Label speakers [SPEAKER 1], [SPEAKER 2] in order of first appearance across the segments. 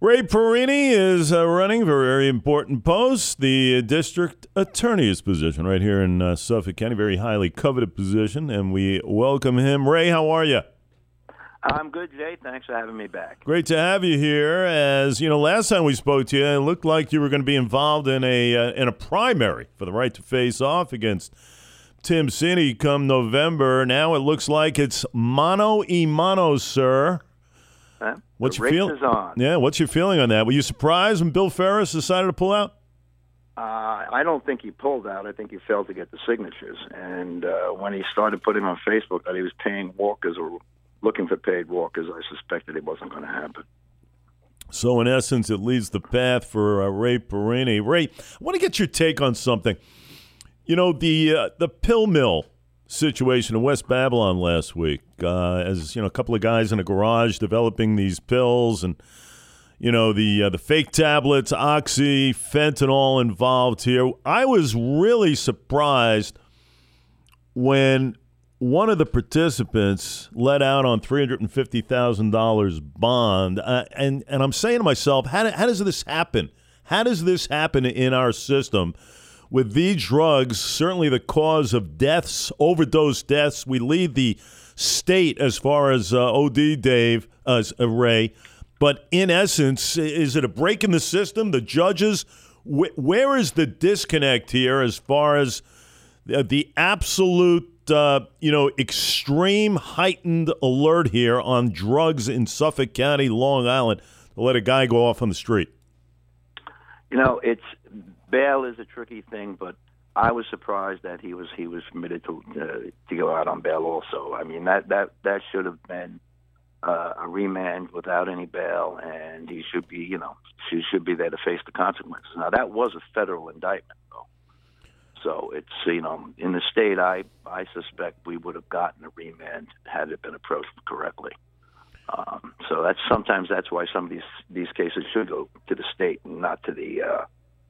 [SPEAKER 1] Ray Perini is running for a very important post, the district attorney's position right here in Suffolk County, very highly coveted position, and we welcome him. Ray, how are you?
[SPEAKER 2] I'm good, Jay. Thanks for having me back.
[SPEAKER 1] Great to have you here. As you know, last time we spoke to you, it looked like you were going to be involved in a primary for the right to face off against Tim Cini come November. Now it looks like it's mano a mano, sir. What's your feeling? Yeah, what's your feeling on that? Were you surprised when Bill Ferris decided to pull out?
[SPEAKER 2] I don't think he pulled out. I think he failed to get the signatures. And when he started putting on Facebook that he was paying walkers or looking for paid walkers, I suspected it wasn't going to happen.
[SPEAKER 1] So, in essence, it leads the path for Ray Perini. Ray, I want to get your take on something. You know, the pill mill situation in West Babylon last week, as you know, a couple of guys in a garage developing these pills, and you know the fake tablets, oxy, fentanyl involved here. I was really surprised when one of the participants let out on $350,000 bond, and I'm saying to myself, how does this happen? How does this happen in our system? With these drugs, certainly the cause of deaths, overdose deaths, we lead the state as far as OD, Dave, Ray. But in essence, is it a break in the system? The judges, where is the disconnect here as far as the absolute, extreme heightened alert here on drugs in Suffolk County, Long Island, to let a guy go off on the street?
[SPEAKER 2] You know, bail is a tricky thing, but I was surprised that he was permitted to go out on bail also. I mean, that should have been a remand without any bail, and he should be there to face the consequences. Now, that was a federal indictment, though. So it's, in the state, I suspect we would have gotten a remand had it been approached correctly. So that's why some of these cases should go to the state and not to the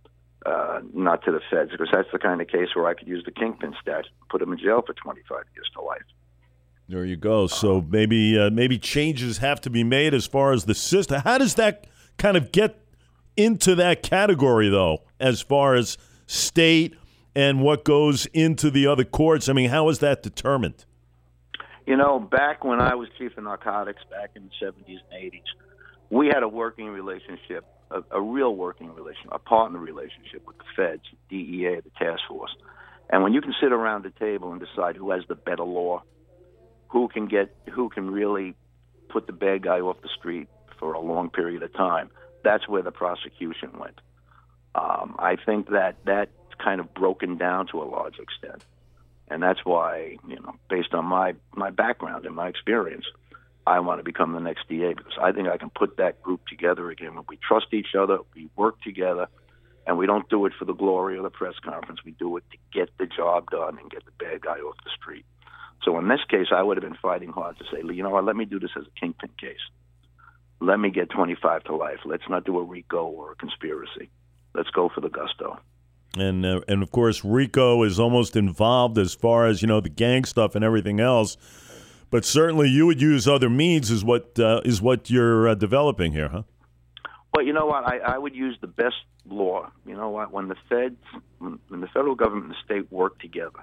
[SPEAKER 2] feds, because that's the kind of case where I could use the kingpin statute and put him in jail for 25 years to life.
[SPEAKER 1] There you go. So maybe changes have to be made as far as the system. How does that kind of get into that category, though, as far as state and what goes into the other courts? I mean, how is that determined?
[SPEAKER 2] You know, back when I was chief of narcotics back in the 70s and 80s, we had a working relationship, a real working relationship, a partner relationship with the feds, DEA, the task force. And when you can sit around the table and decide who has the better law, who can really put the bad guy off the street for a long period of time, that's where the prosecution went. I think that's kind of broken down to a large extent. And that's why, based on my background and my experience, I want to become the next DA, because I think I can put that group together again. When we trust each other, we work together, and we don't do it for the glory of the press conference. We do it to get the job done and get the bad guy off the street. So in this case, I would have been fighting hard to say, you know what, let me do this as a kingpin case. Let me get 25 to life. Let's not do a RICO or a conspiracy. Let's go for the gusto.
[SPEAKER 1] And of course, RICO is almost involved as far as, the gang stuff and everything else. But certainly you would use other means is what you're developing here, huh?
[SPEAKER 2] Well, you know what? I would use the best law. You know what? When the federal government and the state work together,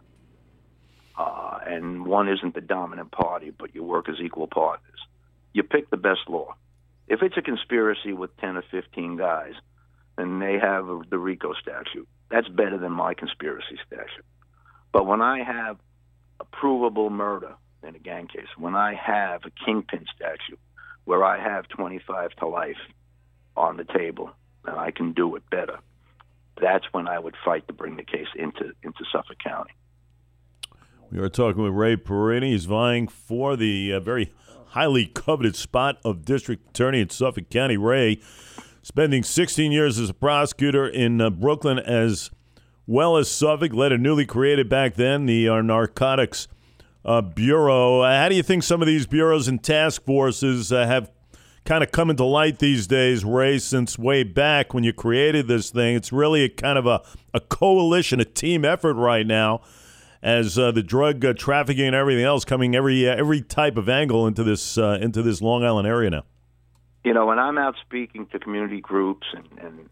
[SPEAKER 2] and one isn't the dominant party, but you work as equal partners, you pick the best law. If it's a conspiracy with 10 or 15 guys, then they have the RICO statute. That's better than my conspiracy statute. But when I have a provable murder in a gang case, when I have a kingpin statute where I have 25 to life on the table and I can do it better, that's when I would fight to bring the case into Suffolk County.
[SPEAKER 1] We are talking with Ray Perini. He's vying for the very highly coveted spot of district attorney in Suffolk County. Ray, spending 16 years as a prosecutor in Brooklyn as well as Suffolk, led a newly created back then, the Narcotics Bureau. How do you think some of these bureaus and task forces have kind of come into light these days, Ray, since way back when you created this thing? It's really a kind of a coalition, a team effort right now, as the drug trafficking and everything else coming every type of angle into this Long Island area now.
[SPEAKER 2] When I'm out speaking to community groups and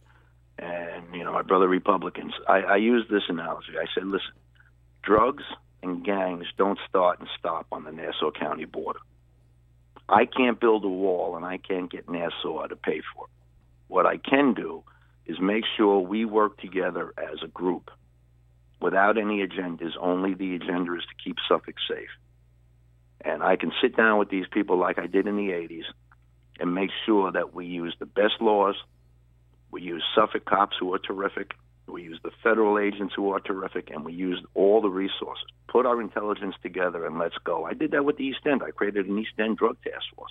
[SPEAKER 2] my brother Republicans, I use this analogy. I said, listen, drugs and gangs don't start and stop on the Nassau County border. I can't build a wall, and I can't get Nassau to pay for it. What I can do is make sure we work together as a group without any agendas. Only the agenda is to keep Suffolk safe. And I can sit down with these people like I did in the 80s and make sure that we use the best laws. We use Suffolk cops who are terrific. We use the federal agents who are terrific, and we use all the resources. Put our intelligence together and let's go. I did that with the East End. I created an East End drug task force.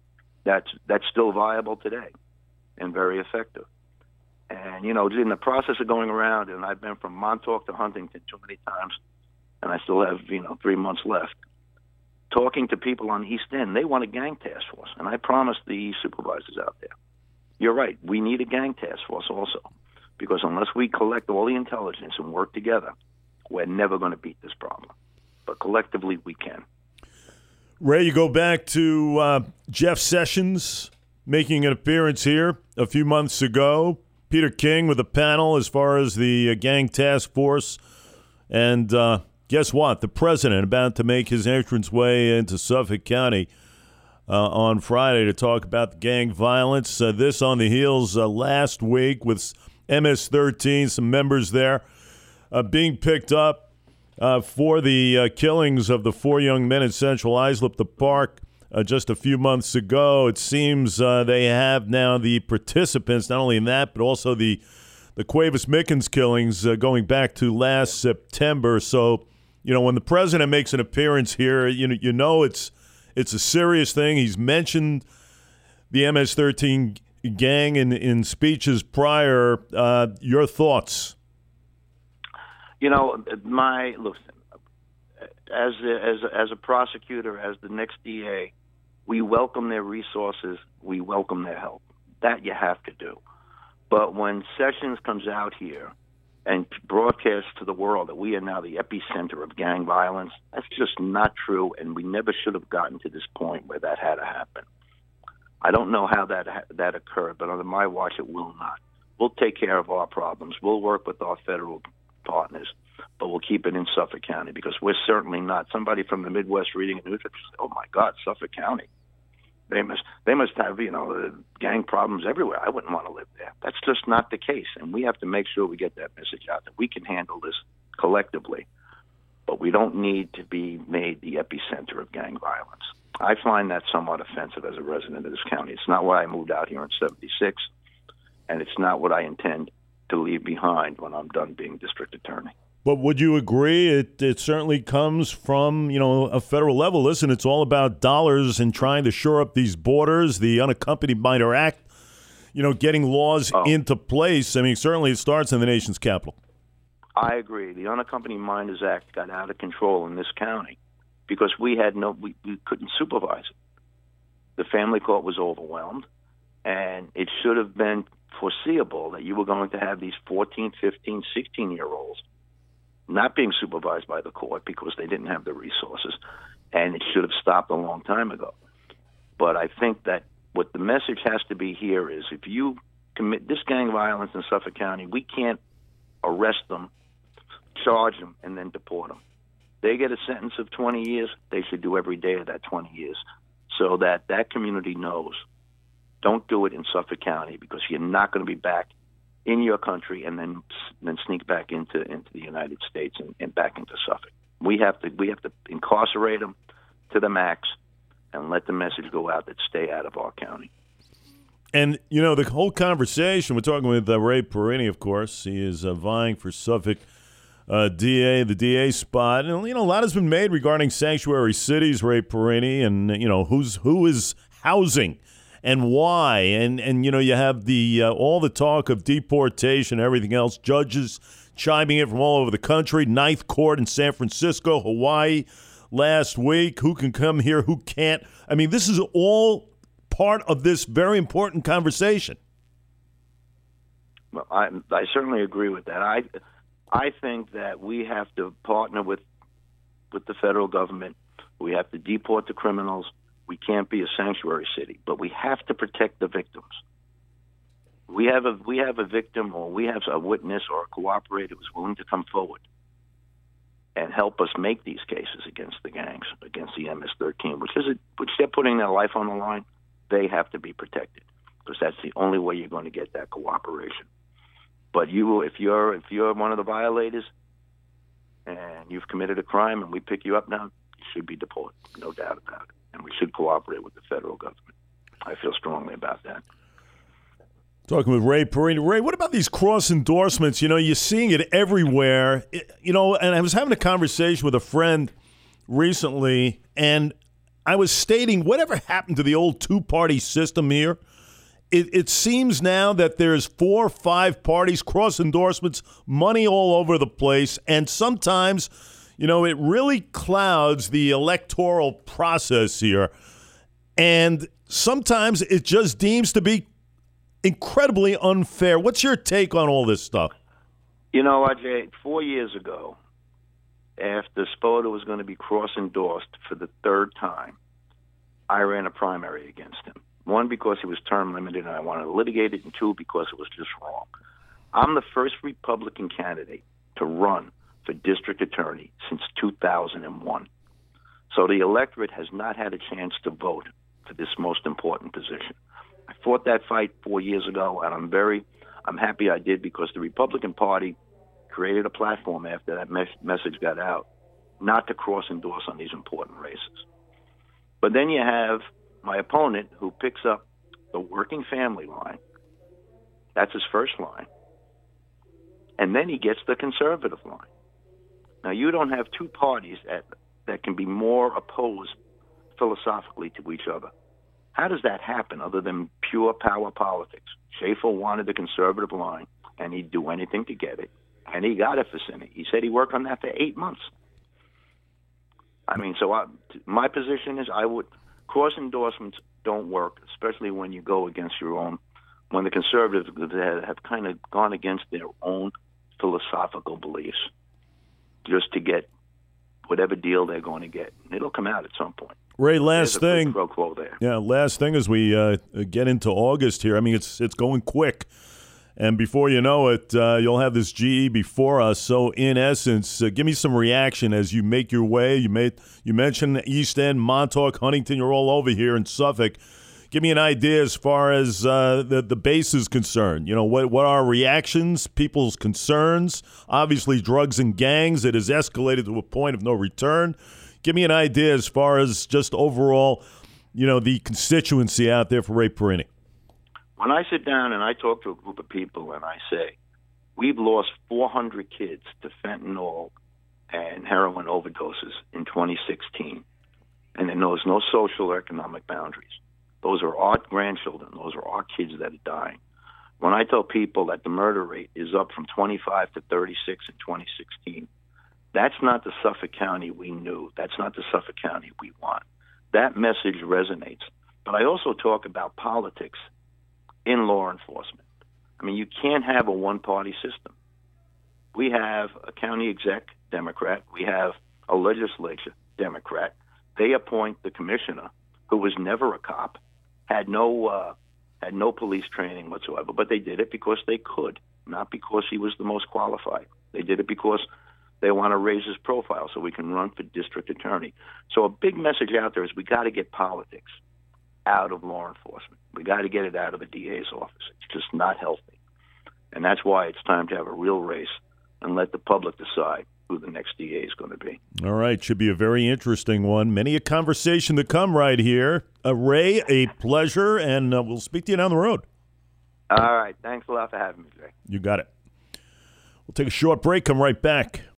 [SPEAKER 2] That's still viable today and very effective. And, in the process of going around, and I've been from Montauk to Huntington too many times, and I still have, 3 months left. Talking to people on the East End, they want a gang task force. And I promised the supervisors out there, you're right, we need a gang task force also. Because unless we collect all the intelligence and work together, we're never going to beat this problem. But collectively, we can.
[SPEAKER 1] Ray, you go back to Jeff Sessions making an appearance here a few months ago. Peter King with a panel as far as the gang task force. And guess what? The president about to make his entranceway into Suffolk County on Friday to talk about the gang violence. This on the heels last week with MS-13, some members there being picked up for the killings of the 4 young men in Central Islip, the Park, just a few months ago. It seems they have now the participants, not only in that, but also the Cuevas Mickens killings going back to last September. So, when the president makes an appearance here, it's a serious thing. He's mentioned the MS-13 gang in speeches prior. Your thoughts?
[SPEAKER 2] Listen, as a prosecutor, as the next DA, we welcome their resources. We welcome their help. That you have to do. But when Sessions comes out here and broadcasts to the world that we are now the epicenter of gang violence, that's just not true, and we never should have gotten to this point where that had to happen. I don't know how that occurred, but under my watch, it will not. We'll take care of our problems. We'll work with our federal partners, but we'll keep it in Suffolk County because we're certainly not. Somebody from the Midwest reading a news, oh my God, Suffolk County. They must have, gang problems everywhere. I wouldn't want to live there. That's just not the case, and we have to make sure we get that message out that we can handle this collectively, but we don't need to be made the epicenter of gang violence. I find that somewhat offensive as a resident of this county. It's not why I moved out here in '76, and it's not what I intend to leave behind when I'm done being district attorney.
[SPEAKER 1] But would you agree it certainly comes from, a federal level? Listen, it's all about dollars and trying to shore up these borders, the Unaccompanied Minor Act, getting laws into place. I mean, certainly it starts in the nation's capital.
[SPEAKER 2] I agree. The Unaccompanied Minors Act got out of control in this county because we couldn't supervise it. The family court was overwhelmed, and it should have been foreseeable that you were going to have these 14, 15, 16-year-olds not being supervised by the court because they didn't have the resources, and it should have stopped a long time ago. But I think that what the message has to be here is if you commit this gang violence in Suffolk County, we can't arrest them, charge them, and then deport them. They get a sentence of 20 years, they should do every day of that 20 years so that that community knows. Don't do it in Suffolk County because you're not going to be back in your country and then sneak back into the United States and back into Suffolk. We have to incarcerate them to the max and let the message go out that stay out of our county.
[SPEAKER 1] And, the whole conversation, we're talking with Ray Perini, of course. He is vying for Suffolk DA, the DA spot. And, a lot has been made regarding sanctuary cities, Ray Perini, and, who is housing and why. And you have the all the talk of deportation, everything else, judges chiming in from all over the country, Ninth Court in San Francisco, Hawaii last week, who can come here, who can't. I mean, this is all part of this very important conversation.
[SPEAKER 2] Well, I certainly agree with that. I think that we have to partner with the federal government. We have to deport the criminals. We can't be a sanctuary city, but we have to protect the victims. We have a victim, or we have a witness or a cooperator who's willing to come forward and help us make these cases against the gangs, against the MS-13, which they're putting their life on the line. They have to be protected, because that's the only way you're going to get that cooperation. But if you're one of the violators and you've committed a crime and we pick you up now, you should be deported, no doubt about it. And we should cooperate with the federal government. I feel strongly about that.
[SPEAKER 1] Talking with Ray Perini. Ray, what about these cross endorsements? You're seeing it everywhere. And I was having a conversation with a friend recently, and I was stating whatever happened to the old two-party system here. It seems now that there's 4 or 5 parties, cross endorsements, money all over the place, and sometimes, it really clouds the electoral process here. And sometimes it just deems to be incredibly unfair. What's your take on all this stuff?
[SPEAKER 2] Ajay, 4 years ago, after Spoda was going to be cross-endorsed for the 3rd time, I ran a primary against him. 1, because he was term limited and I wanted to litigate it, and 2, because it was just wrong. I'm the first Republican candidate to run for district attorney since 2001. So the electorate has not had a chance to vote for this most important position. I fought that fight 4 years ago, and I'm happy I did, because the Republican Party created a platform after that message got out not to cross-endorse on these important races. But then you have my opponent, who picks up the working family line. That's his first line. And then he gets the conservative line. Now, you don't have 2 parties that can be more opposed philosophically to each other. How does that happen other than pure power politics? Schaefer wanted the conservative line, and he'd do anything to get it, and he got it for Senate. He said he worked on that for 8 months. My position is cross endorsements don't work, especially when you go against your own, when the conservatives have kind of gone against their own philosophical beliefs just to get whatever deal they're going to get. It'll come out at some point.
[SPEAKER 1] Ray, last thing.
[SPEAKER 2] Pro quo there.
[SPEAKER 1] Yeah, last thing as we get into August here. I mean, it's going quick. And before you know it, you'll have this GE before us. So, in essence, give me some reaction as you make your way. You mentioned East End, Montauk, Huntington. You're all over here in Suffolk. Give me an idea as far as the base is concerned. What are reactions, people's concerns? Obviously, drugs and gangs. It has escalated to a point of no return. Give me an idea as far as just overall, the constituency out there for Ray Perini.
[SPEAKER 2] When I sit down and I talk to a group of people and I say, we've lost 400 kids to fentanyl and heroin overdoses in 2016, and there was no social or economic boundaries. Those are our grandchildren. Those are our kids that are dying. When I tell people that the murder rate is up from 25 to 36 in 2016, that's not the Suffolk County we knew. That's not the Suffolk County we want. That message resonates. But I also talk about politics in law enforcement. I mean, you can't have a one-party system. We have a county exec, Democrat. We have a legislature, Democrat. They appoint the commissioner, who was never a cop, had no police training whatsoever, but they did it because they could, not because he was the most qualified. They did it because they want to raise his profile so we can run for district attorney. So a big message out there is we got to get politics out of law enforcement. We got to get it out of the DA's office. It's just not healthy. And that's why it's time to have a real race and let the public decide who the next DA is going to be. All
[SPEAKER 1] right. Should be a very interesting one. Many a conversation to come right here. Ray, a pleasure, and we'll speak to you down the road.
[SPEAKER 2] All right. Thanks a lot for having me, Jay.
[SPEAKER 1] You got it. We'll take a short break. Come right back.